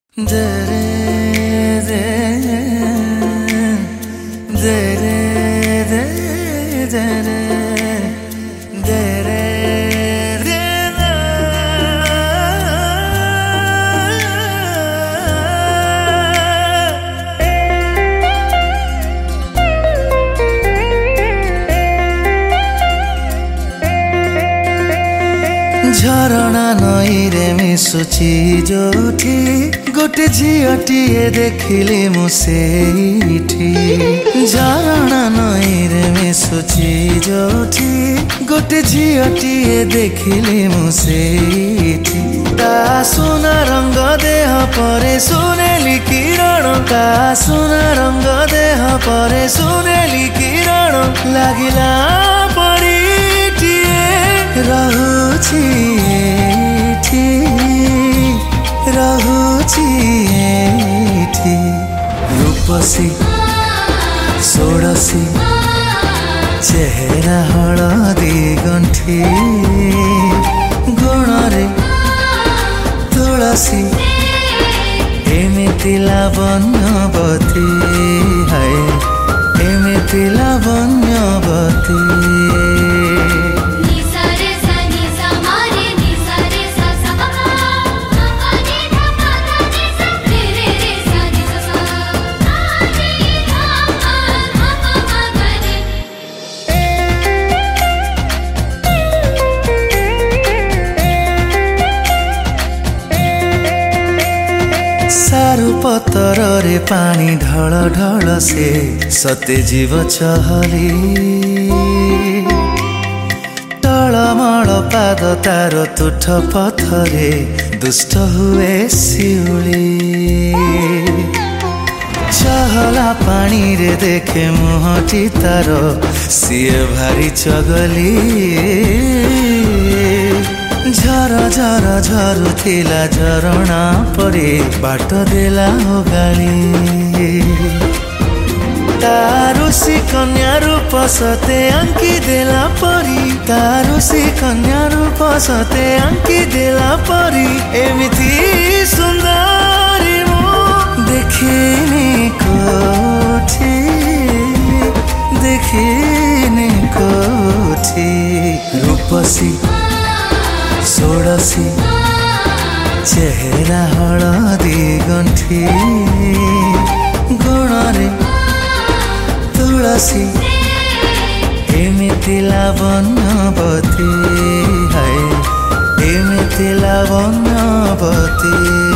झरणा नईरे मिशुची जोठी गोटे झीटीए देखिली मु सेठी। झरणा नईरे मिशुची जोठी गोटे झीटीए देखिली मु सेठी। ता सुना रंग देह परे सुनेली किरण, ता सुना रंग देह परे सुनेली किरण। लागिला पड़ीटिए रहुची एठी, रहुची एठी। रूपसी षोड़शी चेहरा हलदी गंठी, गुणरे तुलसी एमिति लावण्यवती। हाय एमिति लावण्यवती। सारू पतर रे पानी ढल ढल से सते जीव चहली। टलमल पाद तार तुठ पथरे दुष्ट हुए शिउली। चहला पानी रे देखे मुहटी तार सिए भारी चगली। झर झर झरुथिला झरणा परे बाट देला हो गाली। तारुसी कन्या रूप सते अंकी देला परी, तारुसी कन्या रूप सते अंकी देला परी। एमिति सुंदरी मु देखिनी कोठी, देखिनी कोठी। रूपसी षोड़शी चेहरा हलदी गंठी, गुणरे तुलसी एमिति लावण्यवती। हाय एमिति लावण्यवती।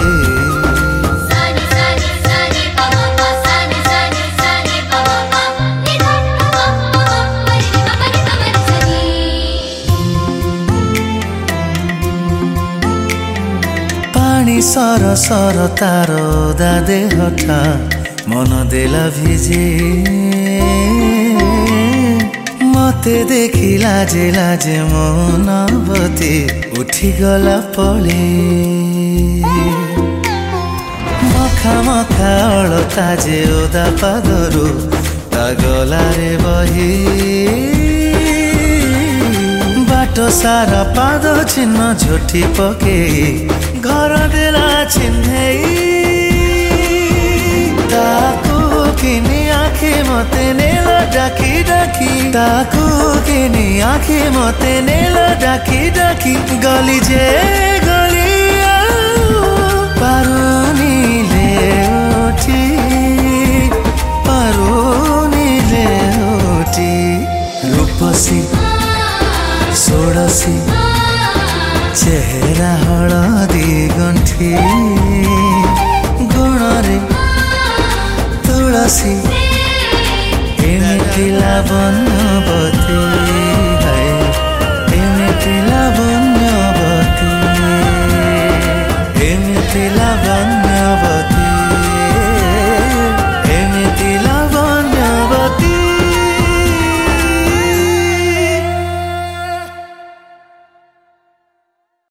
पानी सर सर तार ओदा देहटा मन देला भिजे। मते देखी लाजे लाजे मनवती उठी गला पले। मखा मखा अलता जे ओदा पादरू ता गलारे बही। बाट सारा पाद चिन्ह झोटी पकेई घर देला चिन्हेई। ताकू किनी आँखी मते नेला डाकी डाकी, ताकू किनी आँखी मते नेला डाकी डाकी। गली जे गली पारुनी ले उठी, पारुनी ले उठी। रूपसी षोड़शी चेहरा हलदी गंठी, गुणरे तुलसी एमिति लावण्य